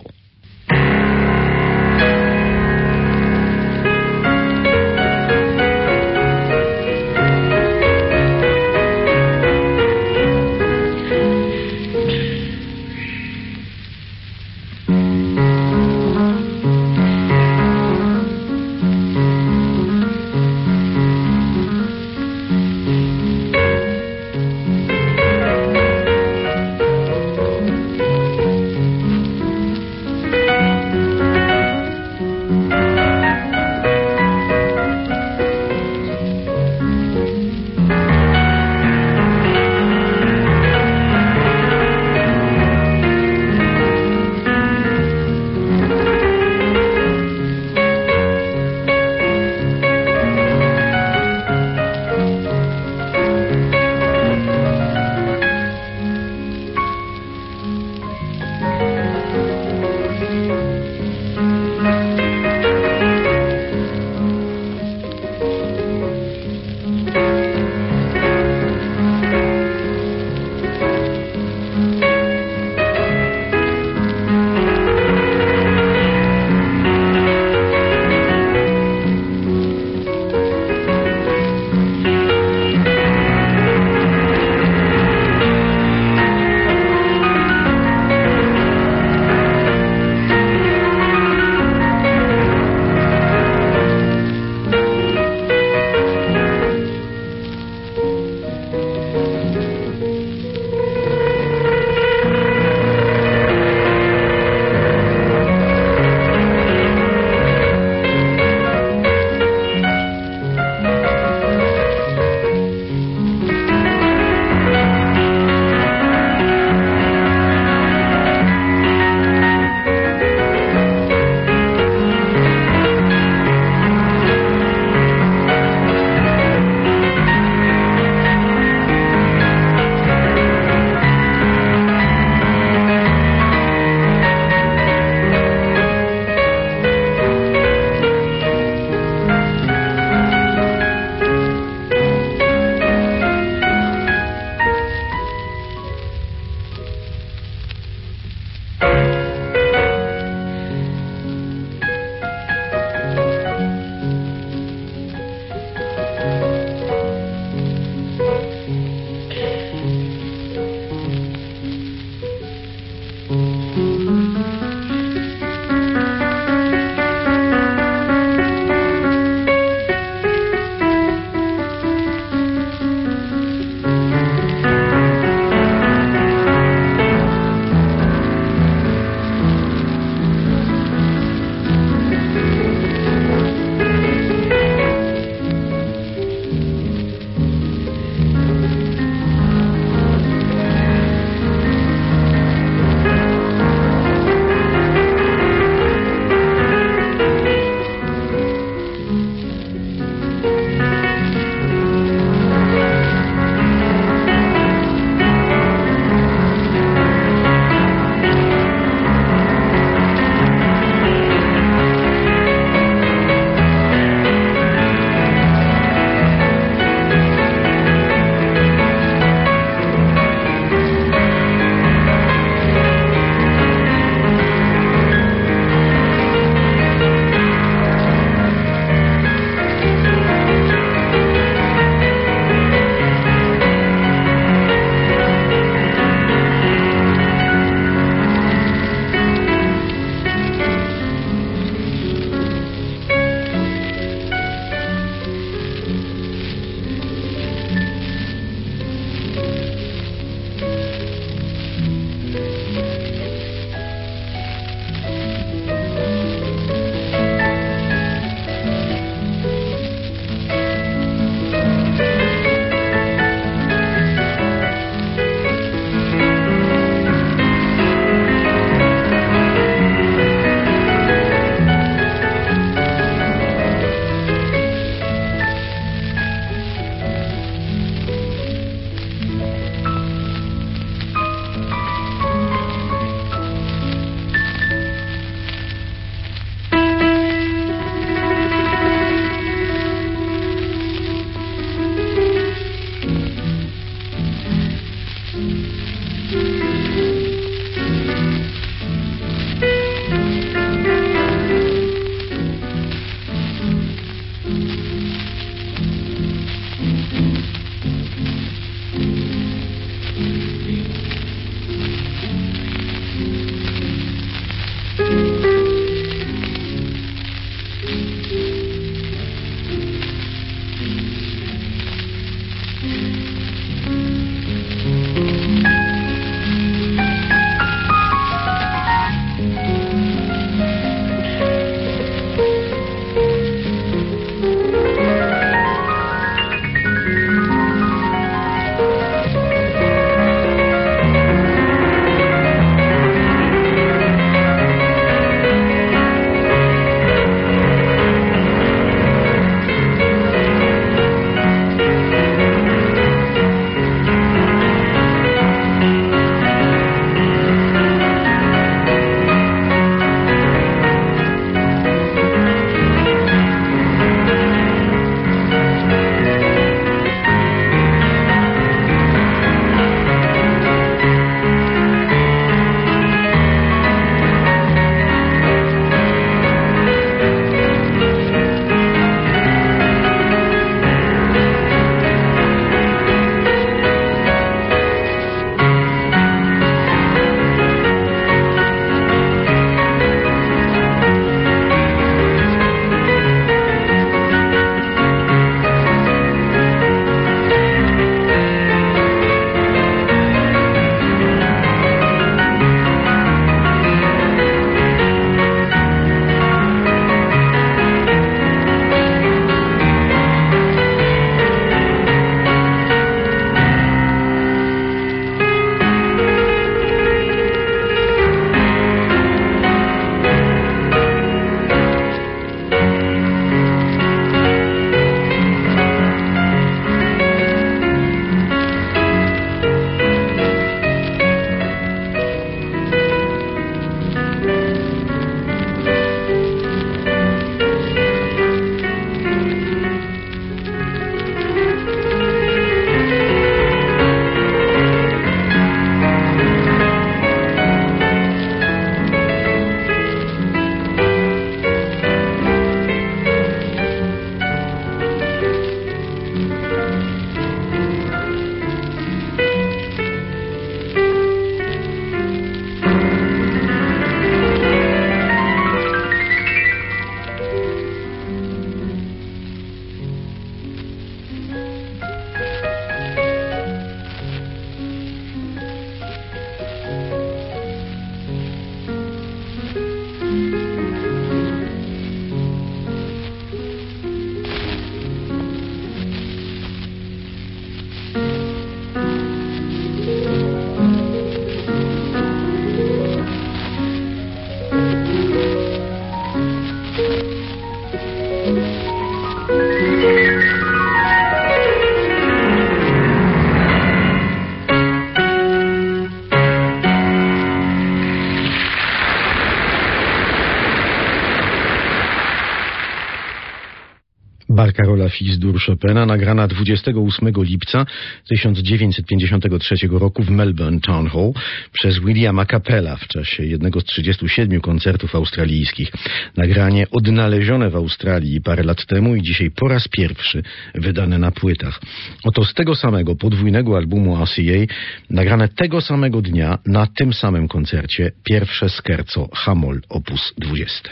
Barcarola Fils-dur Chopina, nagrana 28 lipca 1953 roku w Melbourne Town Hall przez Williama Capella w czasie jednego z 37 koncertów australijskich. Nagranie odnalezione w Australii parę lat temu i dzisiaj po raz pierwszy wydane na płytach. Oto z tego samego podwójnego albumu RCA, nagrane tego samego dnia na tym samym koncercie, pierwsze scherzo H-moll op. 20.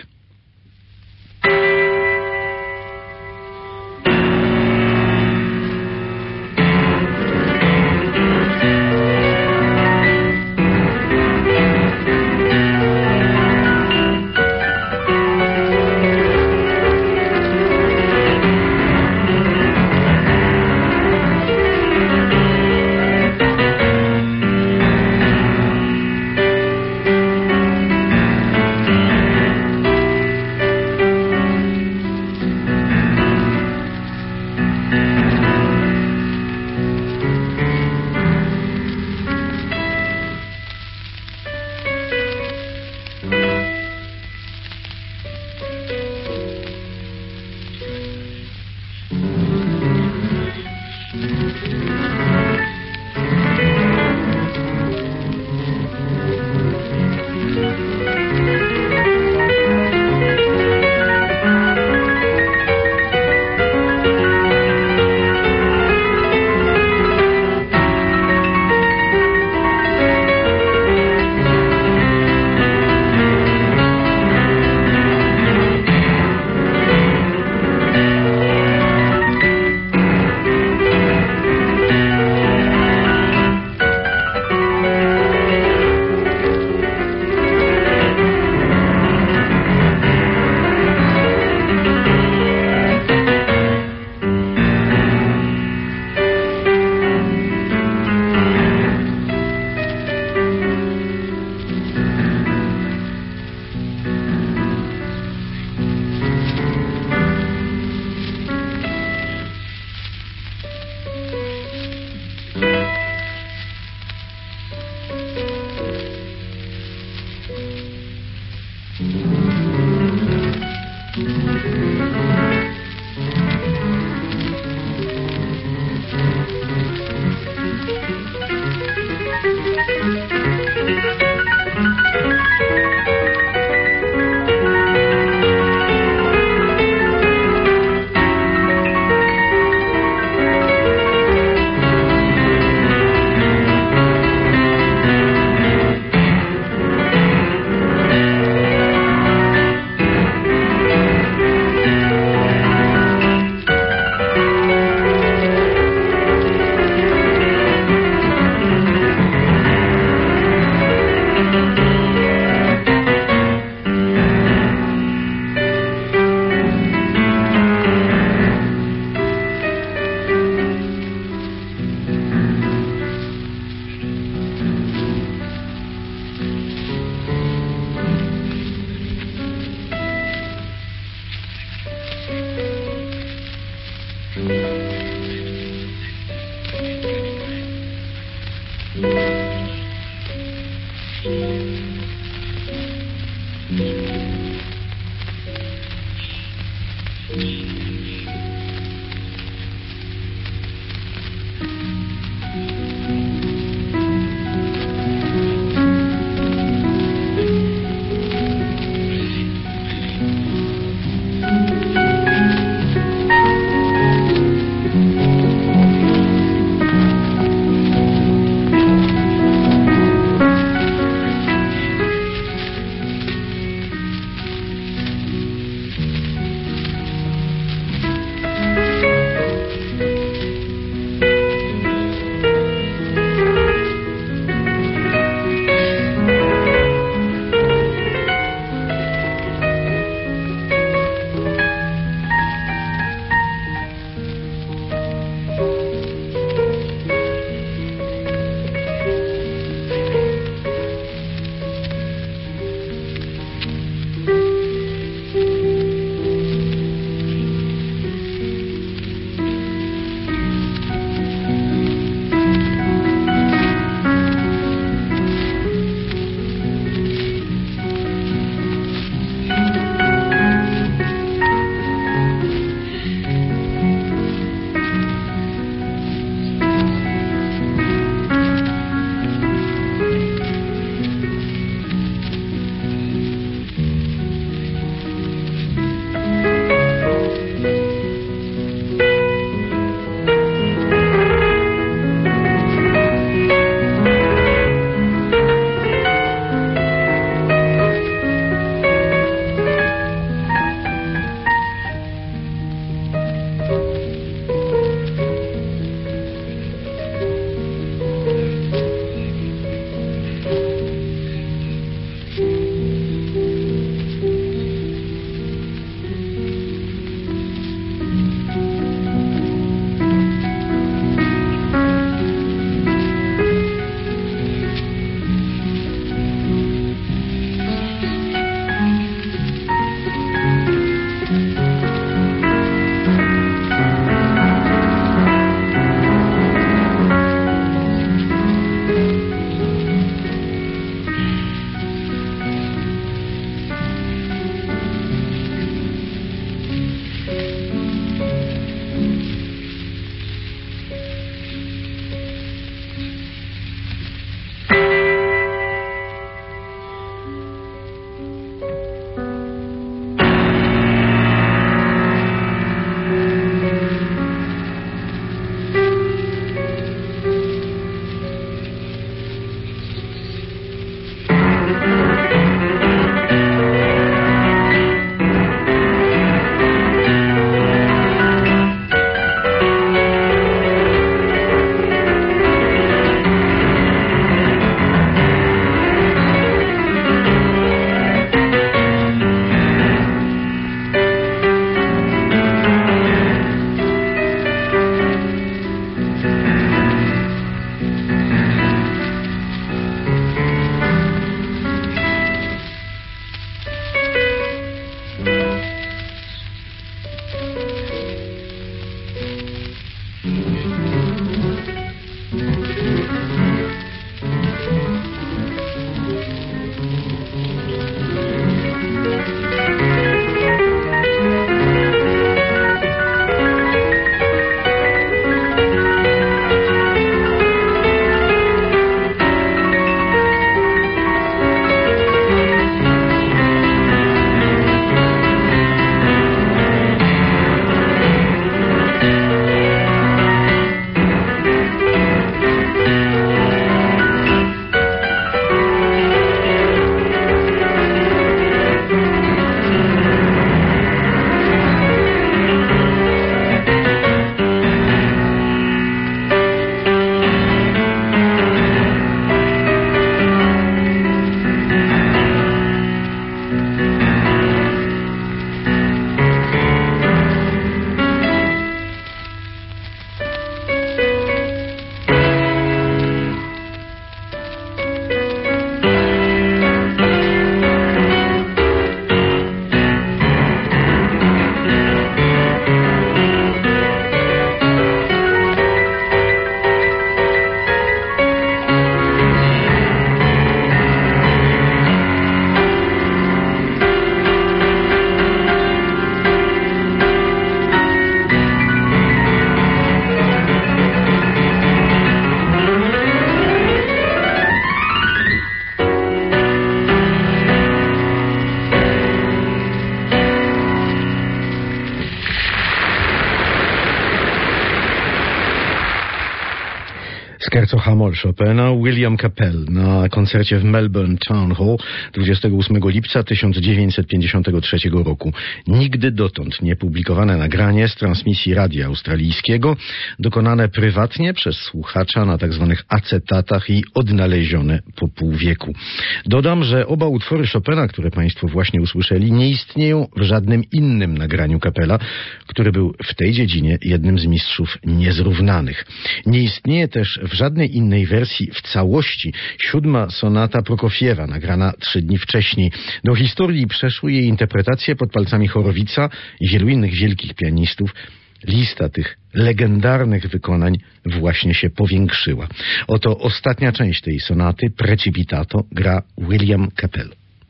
Scherzo Hamoll Chopina, William Capell na koncercie w Melbourne Town Hall 28 lipca 1953 roku. Nigdy dotąd niepublikowane nagranie z transmisji radia australijskiego, dokonane prywatnie przez słuchacza na tzw. acetatach i odnalezione po pół wieku. Dodam, że oba utwory Chopina, które Państwo właśnie usłyszeli, nie istnieją w żadnym innym nagraniu Capella, który był w tej dziedzinie jednym z mistrzów niezrównanych. Nie istnieje też w żadnej innej wersji w całości 7. sonata Prokofiewa, nagrana 3 dni wcześniej. Do historii przeszły jej interpretacje pod palcami Horowica i wielu innych wielkich pianistów. Lista tych legendarnych wykonań właśnie się powiększyła. Oto ostatnia część tej sonaty, Precipitato, gra William Capell.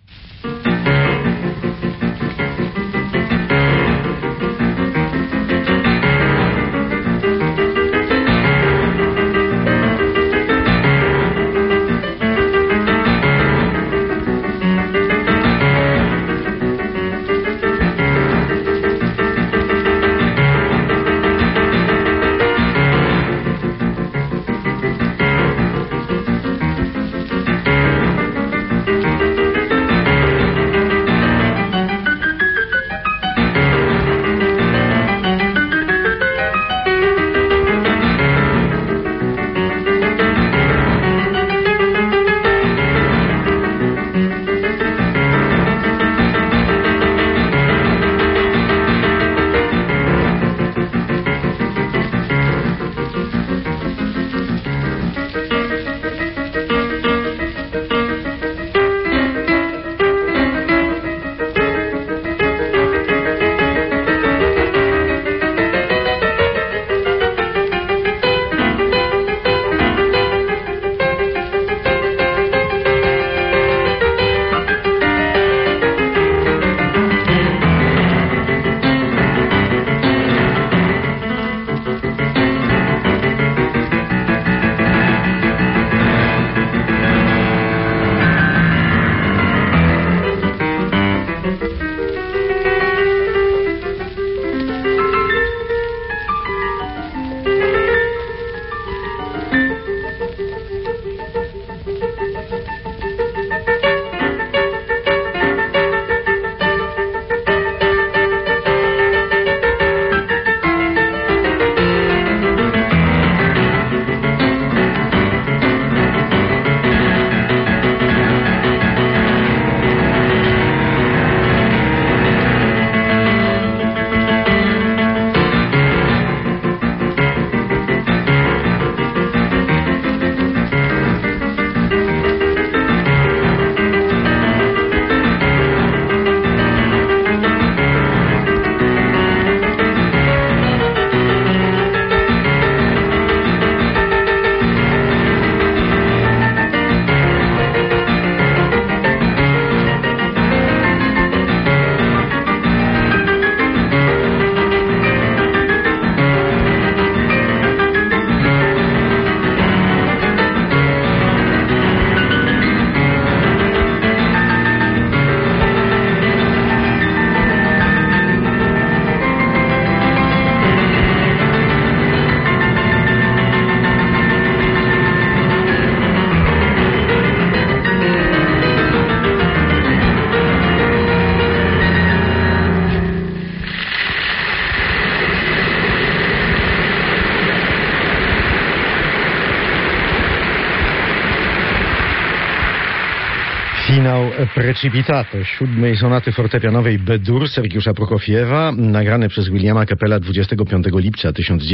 Finał Precipitato, 7. sonaty fortepianowej B-dur Sergiusza Prokofiewa, nagrane przez Williama Capella 25 lipca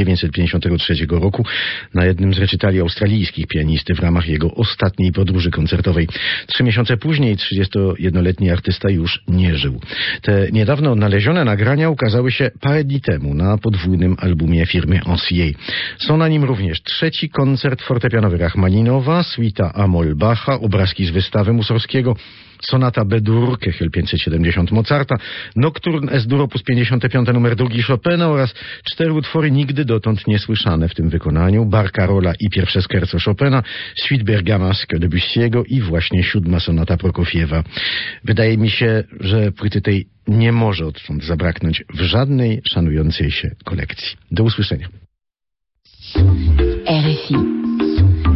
1953 roku na jednym z recitali australijskich pianisty w ramach jego ostatniej podróży koncertowej. 3 miesiące później 31-letni artysta już nie żył. Te niedawno odnalezione nagrania ukazały się parę dni temu na podwójnym albumie firmy Ancier. Są na nim również 3. koncert fortepianowy Rachmaninowa, suita Amol Bacha, obrazki z wystawy Mussorgskiego, sonata B-dur, Köchel 570 Mozarta, Nocturne S-dur op. 55 nr 2 Chopina oraz 4 utwory nigdy dotąd niesłyszane w tym wykonaniu, Barcarola i pierwsze scherzo Chopina, Suite bergamasque Debussy'ego i właśnie 7. sonata Prokofiewa. Wydaje mi się, że płyty tej nie może odtąd zabraknąć w żadnej szanującej się kolekcji. Do usłyszenia. RFI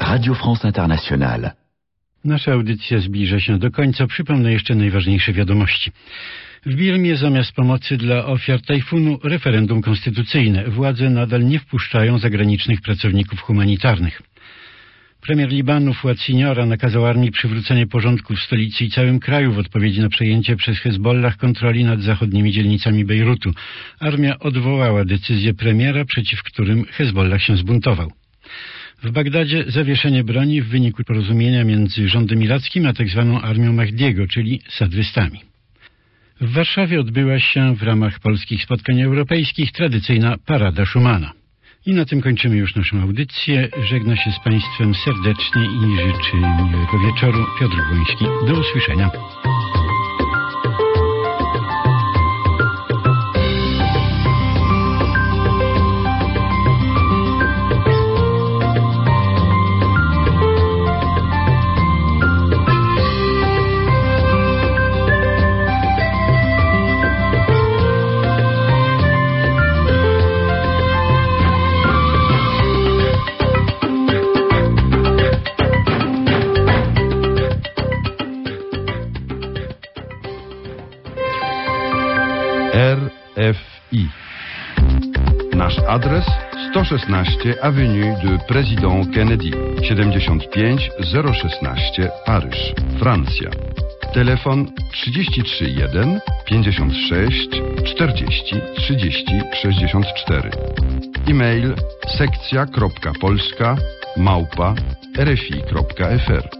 Radio France Internationale. Nasza audycja zbliża się do końca. Przypomnę jeszcze najważniejsze wiadomości. W Birmie zamiast pomocy dla ofiar tajfunu referendum konstytucyjne. Władze nadal nie wpuszczają zagranicznych pracowników humanitarnych. Premier Libanu Fuad Siniora nakazał armii przywrócenie porządku w stolicy i całym kraju w odpowiedzi na przejęcie przez Hezbollah kontroli nad zachodnimi dzielnicami Bejrutu. Armia odwołała decyzję premiera, przeciw którym Hezbollah się zbuntował. W Bagdadzie zawieszenie broni w wyniku porozumienia między rządem irackim a tzw. armią Mahdiego, czyli sadrystami. W Warszawie odbyła się w ramach polskich spotkań europejskich tradycyjna parada Schumana. I na tym kończymy już naszą audycję. Żegna się z Państwem serdecznie i życzy miłego wieczoru. Piotr Błoński. Do usłyszenia. RFI. Nasz adres 116 Avenue de Président Kennedy 75 016 Paryż, Francja. Telefon 33 1 56 40 30 64. E-mail sekcja.polska@rfi.fr.